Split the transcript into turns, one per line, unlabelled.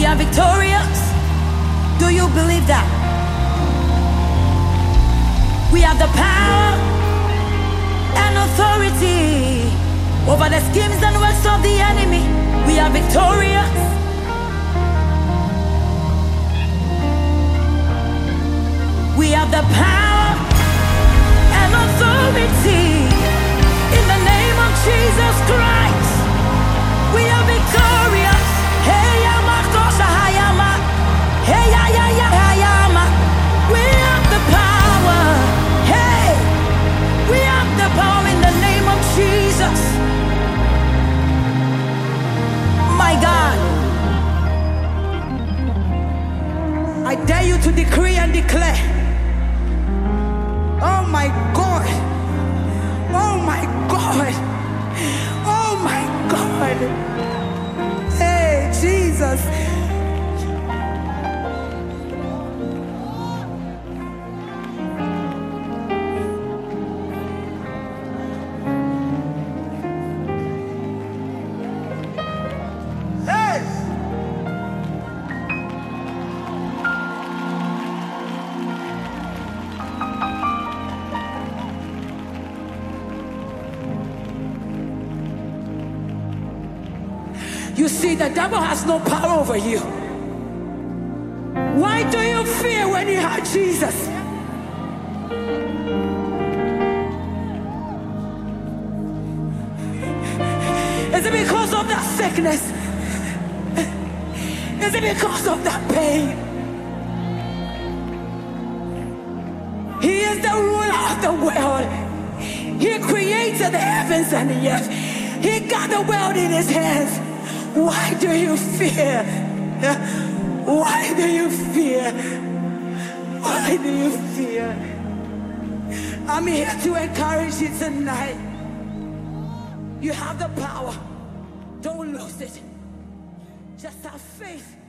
are victorious. Do you believe that? We have the power and authority over the schemes and works of the enemy. We are victorious. We have the power and authority in the name of Jesus Christ. We are victorious. Hey, yama, kosa, hayama. Hey, ya, ya, ya, hayama. We have the power. Hey, we have the power in the name of Jesus. My God, I dare you to decree and declare. Oh my God. Oh my God. Oh my God. Hey, Jesus. Hey. You see, the devil has no power over you. Why do you fear when you have Jesus? Is it because of that sickness? Is it because of that pain? He is the ruler of the world. He created the heavens and the earth. He got the world in his hands. Why do you fear? Why do you fear? Why do you fear? I'm here to encourage you tonight. You have the power. Don't lose it. Just have faith.